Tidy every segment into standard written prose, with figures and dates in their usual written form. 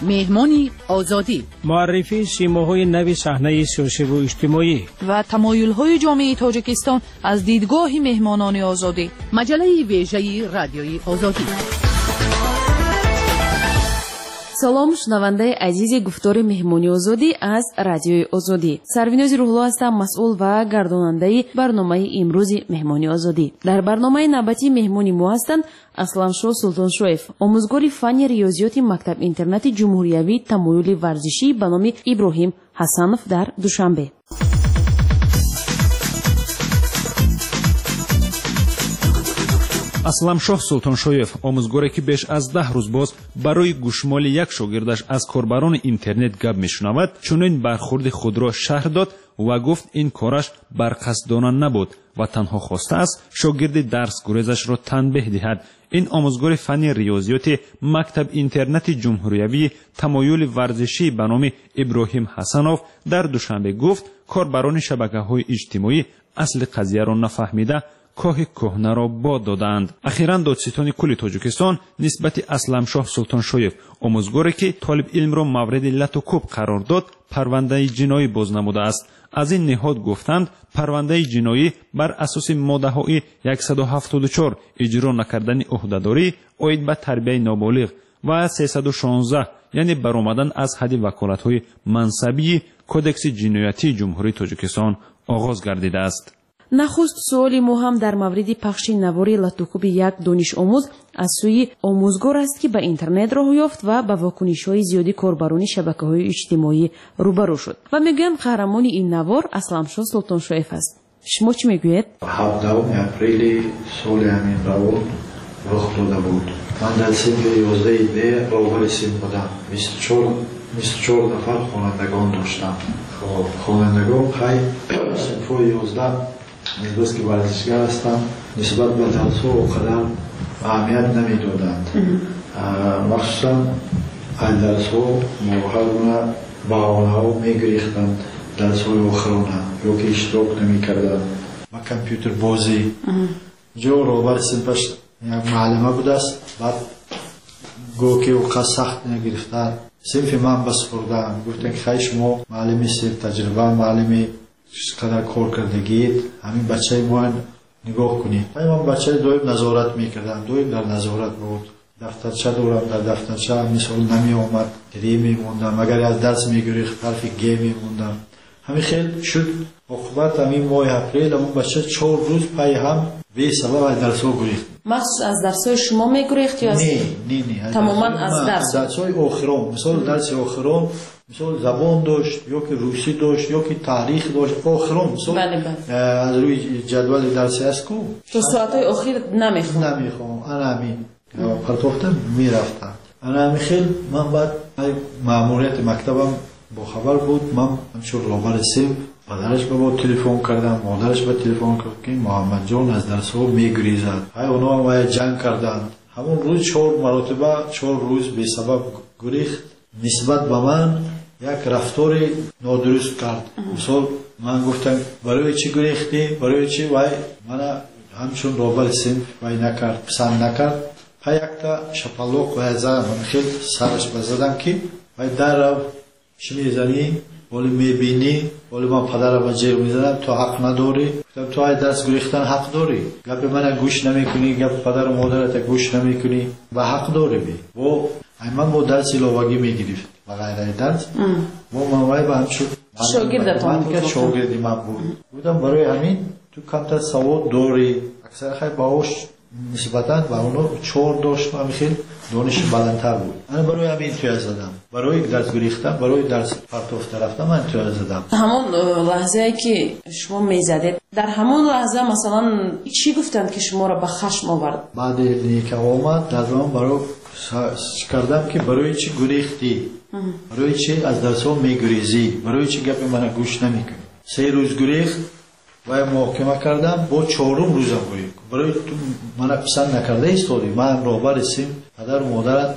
مهمانی آزادی، معرفی سیماهای نوی صحنه سیاسی و اجتماعی و تمایل‌های جامعه تاجیکستان از دیدگاه مهمانان آزادی. مجله ویژه رادیوی آزادی. салом шунавандаи азизи гуфтори меҳмони озодӣ аз радиои озодӣ. Сарвинози Рӯҳулло ҳастам, масъул ва гардонандаи барномаи имрӯзи меҳмони озодӣ. Дар барномаи навбатӣ меҳмони мо ҳастанд Асланшоҳ Султоншоев, омӯзгори фанни риёзиёти мактаб-интернати ҷумҳуриявии тамоюли варзишӣ ба номи Иброҳим Ҳасанов дар Душанбе. Асламшоҳ Султоншоев, омӯзгоре ки беш аз 10 рӯз боз барои гӯшмоли як шогирдаш аз корбарони интернет гап мешунавад, чунин бархурди худро шарҳ дод ва гуфт ин кораш барқасдона набуд ва танҳо хостааст шогирди дарсгурезашро танбеҳ диҳад. ин омӯзгори фанни риёзиёти мактаб-интернати ҷумҳуриявии тамоюли варзишӣ ба номи Иброҳим Ҳасанов дар Душанбе гуфт, корбарони шабакаҳои иҷтимоӣ асли қазияро нафаҳмида коҳи кӯҳнаро бод доданд. ахиран додситони кулли Тоҷикистон нисбати Асламшоҳ Султоншоев, омӯзгоре ки толибилмро мавриди лату кӯб қарор дод, парвандаи ҷиноӣ боз намудааст. аз ин ниҳод гуфтанд, парвандаи ҷиноӣ бар асоси моддаҳои 174 иҷро накардани ӯҳдадорӣ оид ба тарбияи ноболиғ ва 316 яъне баромадан аз ҳадди ваколатҳои мансабии кодекси ҷиноятии ҷумҳурии Тоҷикистон оғоз гардидааст. нахуст суоли мо ҳам дар мавриди пахши навори латукуби як донишомӯз аз сӯи омӯзгор аст ки ба интернет роҳ ёфт ва ба вокунишҳои зиёди корбарони шабакаҳои иҷтимоӣ рӯбарӯ шуд. ва мегӯям қаҳрамони ин навор Асламшоҳ Султоншоев аст. шумо чӣ мегӯед? 17 апрели соли ҳамин равон рух дода буд. ман дар синфи 11 б роҳбари синф будам. 24 нафар хонандагон доштам. хонандагон қай синфҳои 11 нисбат ки варзишгар ҳастам, нисбат ба дарсҳо қадар аҳамият намедоданд. махсусан аз дарсҳо ҳар гуна баҳонаҳо мегирифтанд, дарсҳои охирона ёки иштирок намекарданд. ва компютербозӣ ҷо роҳбари синфаш як муаллима будааст, баъд гӯё ки овқат сахт нагирифтад синфи ман ба супурданд. гуфтанд ки хай шумо муаллими синф таҷриба, муаллими قدر کار کردگید همین بچه ما نگاه کنید. من بچه دویم نظارت میکردم، دویم در نظارت بود. دفترچه دورم، در دفترچه مثال نمی آمد، گری میموندم، اگر از درس میگریخت حرف گ میموندم. همین خیلی شد. عاقبت همین ماه اپریل همون بچه 4 روز پای هم به سبب از درس ها گریخت. مخصوص از درس های شما میگریخت یا نه تماما از درس های آخران، مثال درس آخران مثال زبان داشت یا که روسی داشت یا که تاریخ داشت آخران مثال از روی جدول درسی است کو تو ساعتهای اخیر نمیخوام انا همین پرتوفتم میرفتم انا همین خیلی من بعد ماموریت مکتبم با خبر بود. من همچون راهبر سینف پدرش به با تلفن کردم، مادرش به تلفن کرد که محمد جان از درس ها میگریزد. های اونا هم جنگ کردند. همون روز 4 مرتبه 4 روز به سبب گریخت. نسبت به من یک رفتاری نادرست کرد. مثال من گفتم برای چی گریختی؟ برای چی؟ وای من همچون راهبر سینف وای نکرد، پسند نکرد. پای یک تا شپلوق وای زدم. من خیلی سرش بزدم که وای در رو چی میزنی؟ ولی میبینی ولی من پدرم جیر میزنم تو حق نداری. گفتم تو های درس گریختن حق داری. گپ من گوش نمیکنی، گپ پدر و مادرت گوش نمیکنی و حق داری بی. و من با درس ایلاوگی میگرفت و غیره درس و من وای به همچون شاگردی من بود. بودم برای همین تو کمتر سواد داری. اکثر خیلی باوش نسبتاً و اونو 4 داشت و همین خیلی دانش بلندتر بود. من برای همین توی زدم. برای درس گریختن، برای درس پرتافته رفتم من توی زدم. همون لحظه که شما میزدید در همون لحظه مثلا چی گفتند که شما را به خشم آورد؟ بعد که آمد در من برای کردم که برای چی گریختی؟ برای چی از درس ها میگریزی؟ برای چی گپ من گوش نمیکنی؟ 3 روز گریخت و محاکمه کردم با 4م روزم گریخت. برای تو من پسند نکرده ایستادی. من راهبر سینف پدر و مادرت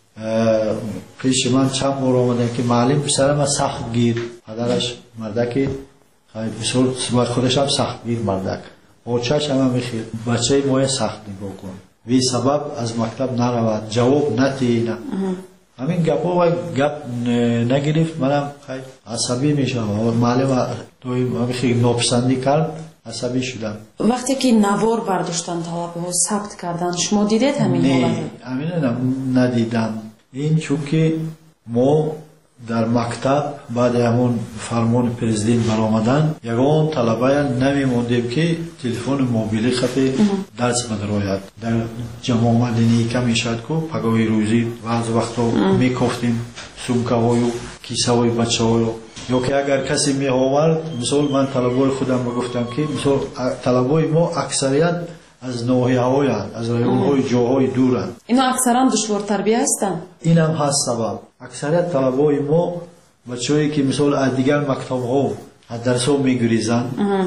پیش من چند بار آمدن که معلم پسرم سخت گیر، پدرش مردکی بسیار خودش هم سخت گیر مردک آچهش هم میخیر بچه مای سخت نگاه کن وی سبب از مکتب نرود جواب نتی نه همین گپا و گپ نگرفت منم خیلی عصبی میشم و معلم دویم خیلی ناپسندی کرد عصبی شدم. وقتی که نوار برداشتن طلبه ها ثبت کردن شما دیدید همین حالت؟ نه همین ندیدم. این چونکه ما در مکتب بعد همون فرمان پرزیدنت برآمدن یگان طلبه نمیموندیم که تلفن موبیلی خطی درس بدروید در جمع آمدنی کمی شد که پگاهی روزی بعض وقتا میکفتیم سومکه های و کیسه های بچه های یا که اگر کسی می آورد مثال من طلبه خودم بگفتم که مثال طلبه ما اکثریت از نواحی های از رایون های جاهای دورن. اینا اکثرا دشوار تربیه هستن. این هم هست سبب. اکثریت طلبه ما بچه‌ای که مثال از دیگر مکتب ها از درس ها میگریزن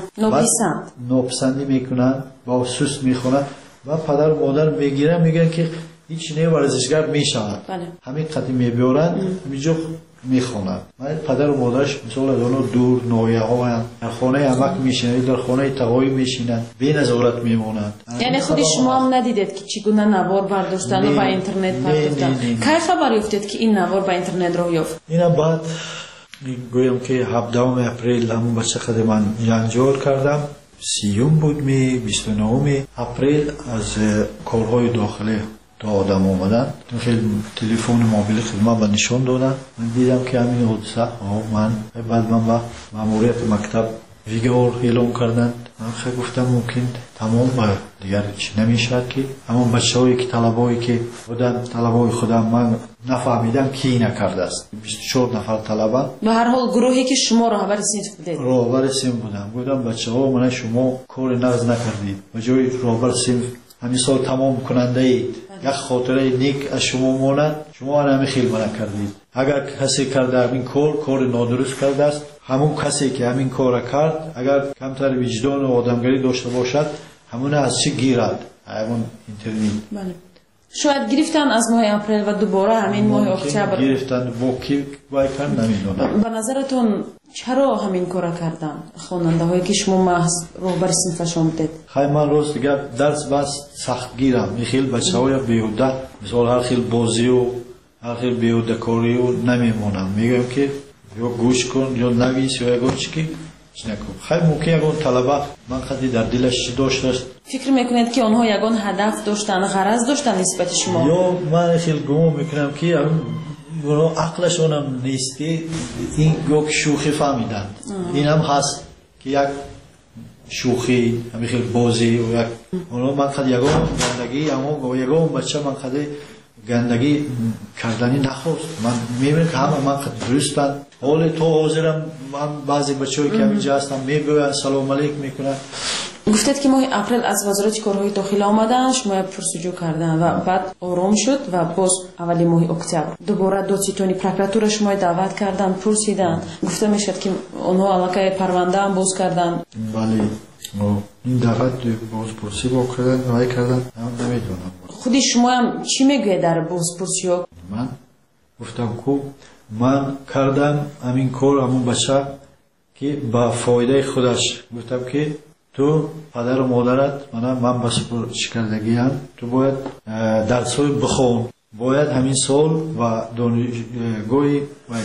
ناپسندی میکنن با سوست میخونن و پدر و مادر میگیرن میگن که هیچ نه ورزشگر میشود. همین قدی میبیارن میجو میخونن. پدر و مادرش مثلا از اونو دور نوعیه ها هم در خانه عمک میشینن در خانه تقایی میشینن بی نظارت میمونند. یعنی خود شما هم ندیدید که چگونه نوار برداشتن و با اینترنت پرداختن؟ کی خبر یافتید که این نوار با اینترنت راه یافت؟ اینا بعد گویم که 17 اپریل همون بچه خود من جنجال کردم 30 بود 29 اپریل از کارهای داخلی تا آدم آمدن تلفن موبیل خدمت به نشان دادن. من دیدم که همین حادثه من بعد من با ماموریت مکتب ویگار اعلام کردن. من خیلی گفتم ممکن تمام دیگر چی نمیشد که همون بچه هایی که طلبایی که بودن طلبای خودم من نفهمیدم کی نکرده است. 24 نفر طلبه به هر حال گروهی که شما راهبر صنف بودید راهبر صنف بودم. گفتم بچه ها من شما کار نقض نکردید به جای راهبر صنف همین سال تمام کننده اید یک خاطره نیک از شما ماند شما همین خیلی منع کردید. اگر کسی کرده همین کار نادرست کرده است همون کسی که همین کار کرد اگر کمتر وجدان و آدمگری داشته باشد همون از چی گیرد همون اینترنت. شاید گرفتن از ماه اپریل و دوباره همین ماه اکتبر گرفتن با کی وای کردن نمیدونم. به نظرتون چرا همین کارا کردن خواننده هایی که شما محض راهبر صنفشون بودید؟ خیلی من روز دیگه درس بس سخت گیرم خیلی بچه های بیهوده مثال هر خیلی بازی و هر خیلی بیهوده کاری و نمیمونم میگم که یا گوش کن یا نویس یا یکون چی نکن. خیلی ممکن یکون طلبه من خیلی در دلش داشت فکر میکنید که آنها یکون هدف داشتن غرض داشتن نسبت شما؟ یا من خیلی گمان میکنم که عقلشون هم نیستی این یک شوخی فهمیدن. این هم هست که یک شوخی همین خیلی بازی و یک من خیلی یکون گندگی اما یکون بچه من خیلی گندگی کردنی نخواست. من میبینم که همه من خیلی درستن حال تو حاضرم. من بعضی بچه هایی که همینجا هستم میگوین سلام علیک میکنن. گفتید که ماه اپریل از وزارت کارهای داخلی آمدن شما پرسجو کردن و بعد آرام شد و باز اولی ماه اکتبر دوباره دادستانی پروکراتور شما دعوت کردن پرسیدن گفته میشد که اونها علاقه پرونده هم باز کردن. بله این دعوت بازپرسی با کردن رای کردن هم نمیدونم. خودی شما هم چی میگوید در بازپرسی؟ من گفتم که من کردم همین کار همون بچه که با فایده خودش گفتم که تو پدر و مادرت من بس شکردگی هم تو باید درس های بخون باید همین سال و دانشگاه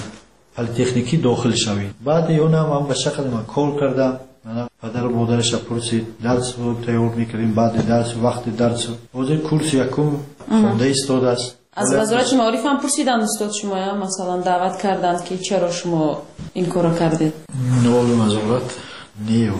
پلیتکنیکی داخل شوی. بعد یون هم بچه خیلی من کار کردم پدر و مادرش پرسید درس رو تیار میکردیم بعد درس وقت درس حاضر کورس یکم خونده ایستاد است. از وزارت معارف هم پرسیدن استاد شما مثلا دعوت کردند که چرا شما این کارو کردید؟ نه وزارت نه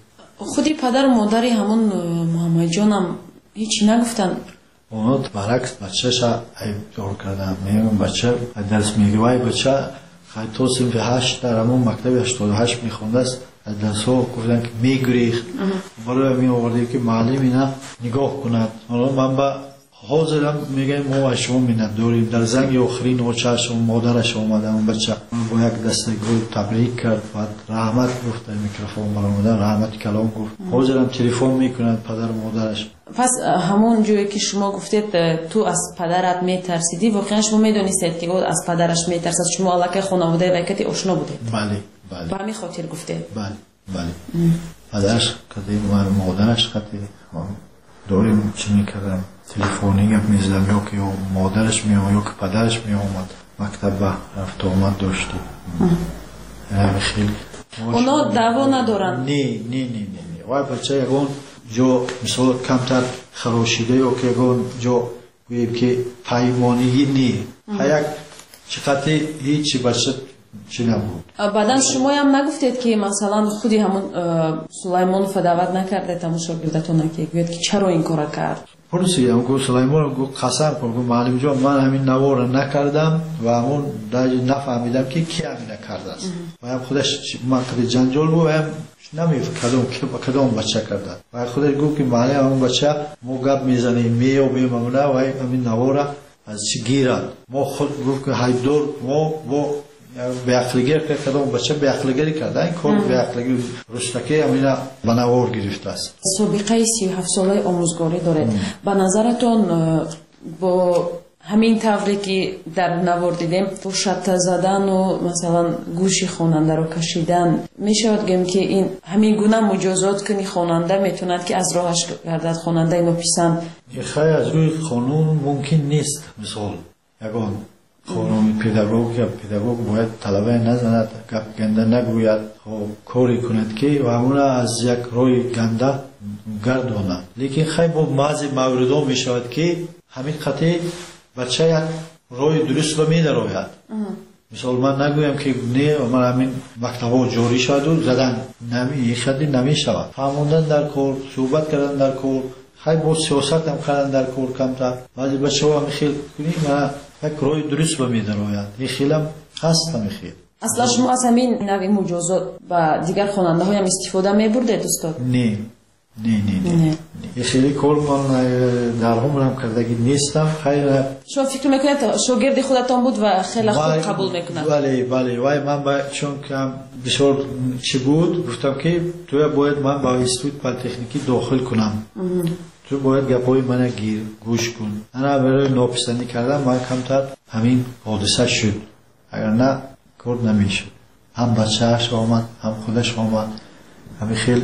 خودی پدر و مادری همون محمد جانم هیچی نگفتن؟ اونا برعکس بچه‌ش ایبدار کردن. میگم بچه درس میگوی بچه خیلی تو صنف 8 در همون مکتب 88 میخونده است از درس ها گفتن که میگریخت برای همین آورده که معلم اینا نگاه کند. من با حاضرم میگم ما شما میند داریم در زنگ آخرین آچهش و مادرش آمده اون بچه با یک دسته گل تبریک کرد و رحمت گفت در میکروفون برآمده رحمت کلام گفت. حاضرم تلفن میکنند پدر و مادرش. پس همون جوری که شما گفتید تو از پدرت میترسیدی واقعا شما میدونستید که او از پدرش میترسد شما علاقه خانواده وکتی آشنا بودید؟ بله به همین خاطر گفتید؟ بله پدرش کتی مادرش کتی داریم چی میکردم تلفنی گپ می‌زدم، یا که مادرش میام یا که پدرش میامد مکتب رفت آمد داشتیم. خیلی اونا دعوا ندارن؟ نه وای بچه یگون جو مثلا کمتر خراشیده یا که یگون جو گوییم که پیمانگی نه یک چقدر هیچی بچه چی نبود. بعدن شما هم نگفتید که مثلا خودی همون سلیمانوف دعوت نکرده تمام شاگردتون که گوید که چرا این کار کرد؟ پرسیدم گفت سلیمان گفت قسم کن گفت معلم جان من همین نوار نکردم و همون دیگه نفهمیدم که کی همین کرده است و هم خودش منطقه جنجال بود و هم نمیفهمیدم که با کدام بچه کرده و خودش گفت که معلم همون بچه ما گپ میزنیم میو ممونه و همین نوار از چی گیرد ما خود گفت که هیدور ما به عقلگیر که کدام بچه به عقلگیری کرده این کار به عقلگیر رشتکی همینا به نوار گرفته است. سابقه 37 ساله آموزگاری داره. به نظرتون با همین طوری که در نوار دیدیم تو شط زدن و مثلا گوشی خواننده رو کشیدن میشود گم که این همین گونه مجازات کنی خواننده میتوند که از راهش گردد خواننده اینو پسند؟ خیلی از روی قانون ممکن نیست. مثال یگان قانون پداگوگ باید طلبه نزند گپ گنده نگوید کاری کند که و همون از یک روی گنده گرداند. لیکن خیلی با بعضی موردها می شود که همین قطعی بچه یک روی درست رو می دراید. مثال من نگویم که نه من همین مکتبا جاری شد و زدن نمی شود. فهموندن در کار، صحبت کردن در کار، خیلی با سیاست هم کردن در کار کمتر. بعضی بچه ها همی خیلی کنیم و یک روی درست به می دراید. این خیلی هم هست همی خیلی. اصلا شما از همین نوع مجازات و دیگر خواننده های هم استفاده می برده دوستان؟ نه. یه خیلی کار من در هم کردگی نیستم. خیلی شما فکر میکنید شاگرد خودتان بود و خیلی خوب قبول میکنند؟ بله وای من چون که بسیار چی بود گفتم که تو باید من با اینستیتوت پلی‌تکنیکی داخل کنم. تو باید گپای من گوش کن. انا برای ناپسندی کردم من کمتر همین حادثه شد. اگر نه کار نمیشد. هم بچه‌اش آمد هم خودش آمد. همین خیلی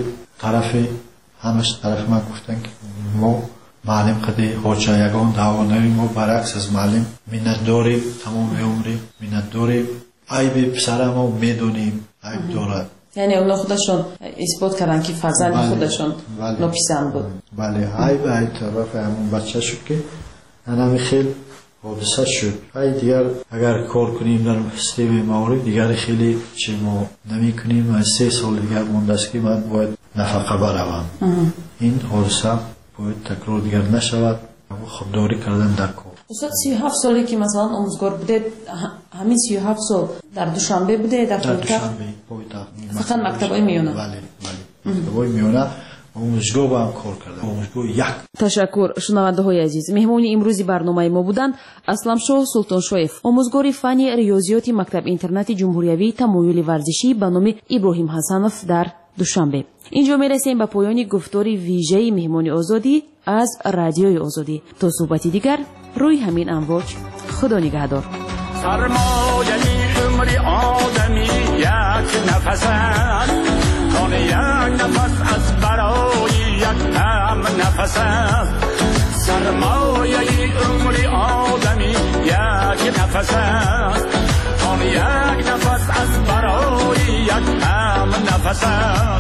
همش طرف من گفتن که ما معلم قدی خوچه یگان دعوا نریم ما برعکس از معلم منت داریم تمام عمری منت داریم عیب پسر ما میدونیم عیب دارد. یعنی اونا خودشون اثبات کردن که فرزند خودشون ناپسند بود. بله عیب طرف همون بچه شد که همین خیلی حادثه شد. دیگر اگر کار کنیم در سیستم معارف دیگر خیلی چی ما نمی کنیم. 3 سال دیگر مونده است که من باید نفقه بروم. این حادثه باید تکرار دیگر نشود. خودداری کردن در کار. استاد 37 سالی که مثلا آموزگار بوده همین 37 سال در دوشنبه بوده در دوشنبه فقط مکتبای میونه؟ بله مکتبای میونه آموزگار با هم کار کرده. آموزگار یک. تشکر. شنونده های عزیز مهمانی امروزی برنامه ما بودند اسلامشاه سلطانشویف آموزگار فن ریاضیات مکتب اینترنت جمهوریوی تمایل ورزشی به نام ابراهیم حسنوف در دوشنبه. اینجا میرسیم به پایان گفتار ویژه مهمانی آزادی از رادیوی آزادی. تا صحبتی دیگر روی همین امواج خدا نگهدار. سرمایه عمر آدمی یک نفس است کان یک نفس از برای یک هم نفس است. سرمایه عمر آدمی یک نفس است کان یک نفس از برای یک هم نفس است.